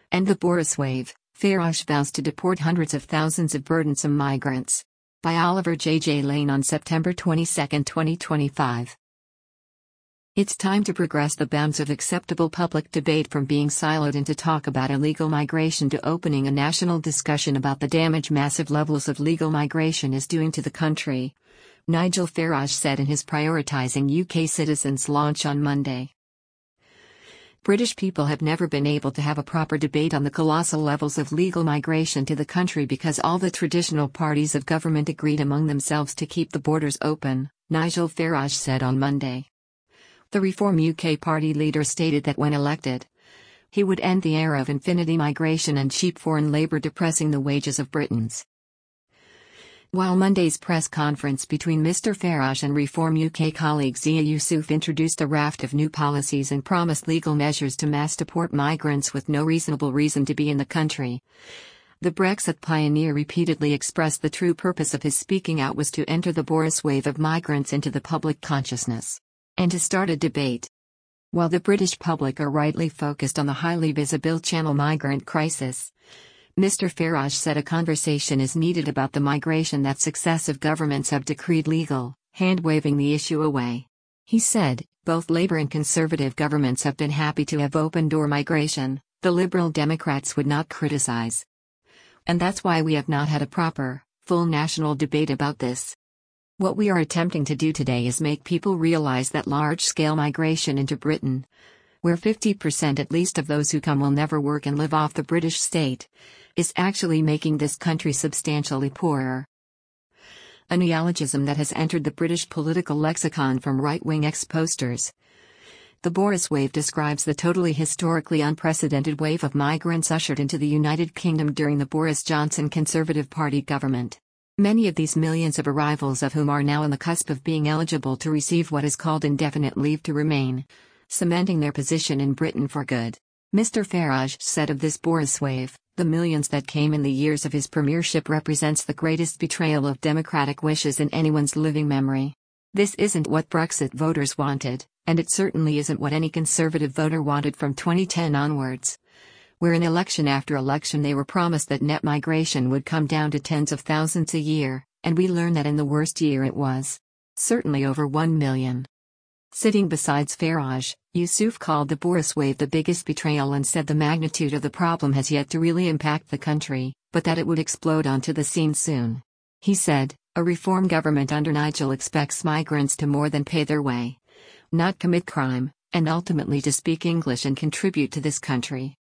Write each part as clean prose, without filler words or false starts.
And the Boris wave, Farage vows to deport hundreds of thousands of burdensome migrants. By Oliver J. Lane on September 22, 2025. It's time to progress the bounds of acceptable public debate from being siloed into talk about illegal migration to opening a national discussion about the damage massive levels of legal migration is doing to the country, Nigel Farage said in his Prioritising UK Citizens launch on Monday. British people have never been able to have a proper debate on the colossal levels of legal migration to the country because all the traditional parties of government agreed among themselves to keep the borders open, Nigel Farage said on Monday. The Reform UK party leader stated that when elected, he would end the era of infinity migration and cheap foreign labour depressing the wages of Britons. While Monday's press conference between Mr Farage and Reform UK colleague Zia Yusuf introduced a raft of new policies and promised legal measures to mass deport migrants with no reasonable reason to be in the country, the Brexit pioneer repeatedly expressed the true purpose of his speaking out was to enter the Boris wave of migrants into the public consciousness and to start a debate. While the British public are rightly focused on the highly visible Channel migrant crisis, Mr Farage said a conversation is needed about the migration that successive governments have decreed legal, hand-waving the issue away. He said, both Labour and Conservative governments have been happy to have open-door migration, the Liberal Democrats would not criticise. And that's why we have not had a proper, full national debate about this. What we are attempting to do today is make people realise that large-scale migration into Britain, where 50% at least of those who come will never work and live off the British state, is actually making this country substantially poorer. A neologism that has entered the British political lexicon from right-wing ex-posters. The Boris wave describes the totally historically unprecedented wave of migrants ushered into the United Kingdom during the Boris Johnson Conservative Party government. Many of these millions of arrivals of whom are now on the cusp of being eligible to receive what is called indefinite leave to remain, cementing their position in Britain for good. Mr Farage said of this Boris wave, the millions that came in the years of his premiership represents the greatest betrayal of democratic wishes in anyone's living memory. This isn't what Brexit voters wanted, and it certainly isn't what any Conservative voter wanted from 2010 onwards, where in election after election they were promised that net migration would come down to tens of thousands a year, and we learned that in the worst year it was certainly over 1 million. Sitting beside Farage, Yusuf called the Boris wave the biggest betrayal and said the magnitude of the problem has yet to really impact the country, but that it would explode onto the scene soon. He said, a reform government under Nigel expects migrants to more than pay their way, not commit crime, and ultimately to speak English and contribute to this country.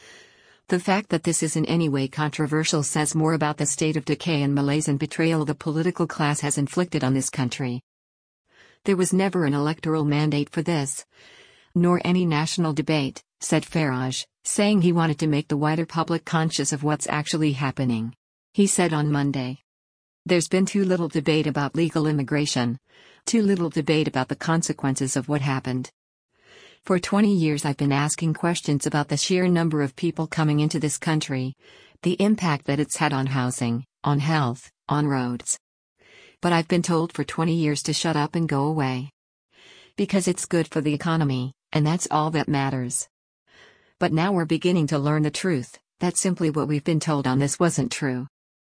The fact that this is in any way controversial says more about the state of decay and malaise and betrayal the political class has inflicted on this country. There was never an electoral mandate for this, nor any national debate, said Farage, saying he wanted to make the wider public conscious of what's actually happening. He said on Monday, "There's been too little debate about legal immigration, too little debate about the consequences of what happened. For 20 years I've been asking questions about the sheer number of people coming into this country, the impact that it's had on housing, on health, on roads. But I've been told for 20 years to shut up and go away. Because it's good for the economy, and that's all that matters. But now we're beginning to learn the truth, that simply what we've been told on this wasn't true.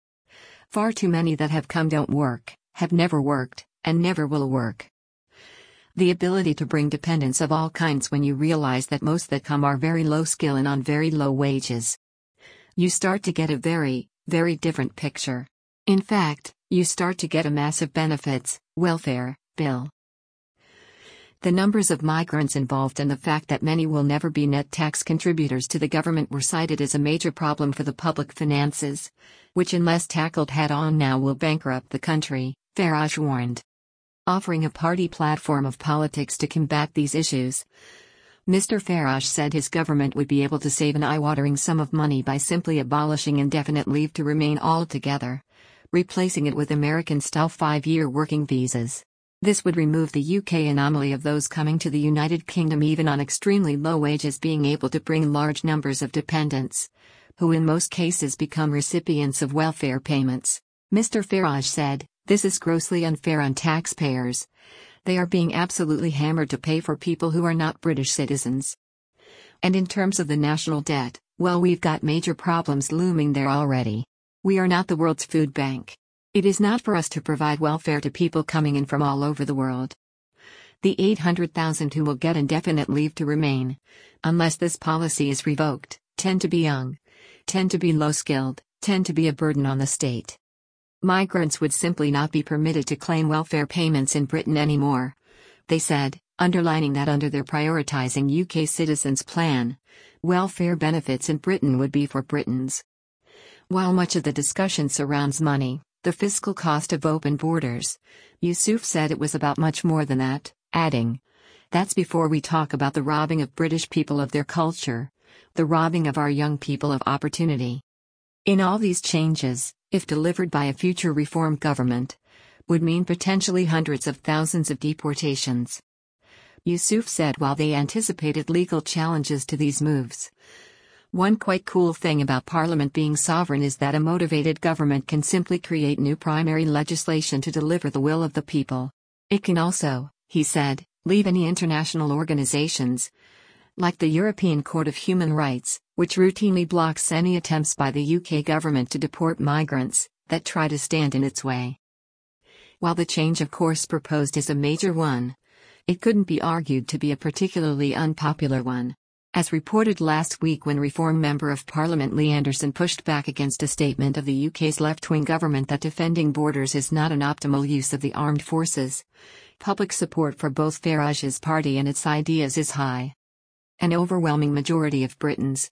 Far too many that have come don't work, have never worked, and never will work. The ability to bring dependents of all kinds when you realize that most that come are very low skill and on very low wages. You start to get a very, very different picture. In fact, you start to get a massive benefits, welfare, bill. The numbers of migrants involved and the fact that many will never be net tax contributors to the government were cited as a major problem for the public finances, which unless tackled head-on now will bankrupt the country, Farage warned. Offering a party platform of politics to combat these issues, Mr. Farage said his government would be able to save an eye-watering sum of money by simply abolishing indefinite leave to remain altogether, replacing it with American-style 5-year working visas. This would remove the UK anomaly of those coming to the United Kingdom even on extremely low wages being able to bring large numbers of dependents, who in most cases become recipients of welfare payments. Mr. Farage said, "This is grossly unfair on taxpayers. They are being absolutely hammered to pay for people who are not British citizens. And in terms of the national debt, Well, we've got major problems looming there already. We are not the world's food bank. It is not for us to provide welfare to people coming in from all over the world. The 800,000 who will get indefinite leave to remain, unless this policy is revoked, tend to be young, tend to be low-skilled, tend to be a burden on the state. Migrants would simply not be permitted to claim welfare payments in Britain anymore, they said, underlining that under their prioritising UK citizens plan, welfare benefits in Britain would be for Britons. While much of the discussion surrounds money, the fiscal cost of open borders, Yusuf said it was about much more than that, adding, "That's before we talk about the robbing of British people of their culture, the robbing of our young people of opportunity." In all these changes, if delivered by a future reform government, would mean potentially hundreds of thousands of deportations. Yusuf said while they anticipated legal challenges to these moves, "One quite cool thing about Parliament being sovereign is that a motivated government can simply create new primary legislation to deliver the will of the people. It can also," he said, "leave any international organizations, like the European Court of Human Rights, which routinely blocks any attempts by the UK government to deport migrants, that try to stand in its way." While the change of course proposed is a major one, it couldn't be argued to be a particularly unpopular one. As reported last week when Reform Member of Parliament Lee Anderson pushed back against a statement of the UK's left-wing government that defending borders is not an optimal use of the armed forces, public support for both Farage's party and its ideas is high. An overwhelming majority of Britons,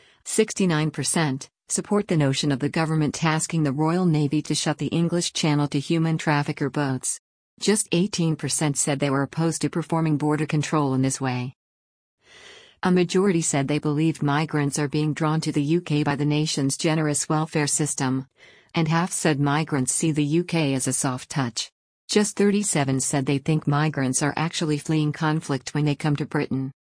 69%, support the notion of the government tasking the Royal Navy to shut the English Channel to human trafficker boats. Just 18% said they were opposed to performing border control in this way. A majority said they believed migrants are being drawn to the UK by the nation's generous welfare system, and half said migrants see the UK as a soft touch. Just 37% said they think migrants are actually fleeing conflict when they come to Britain.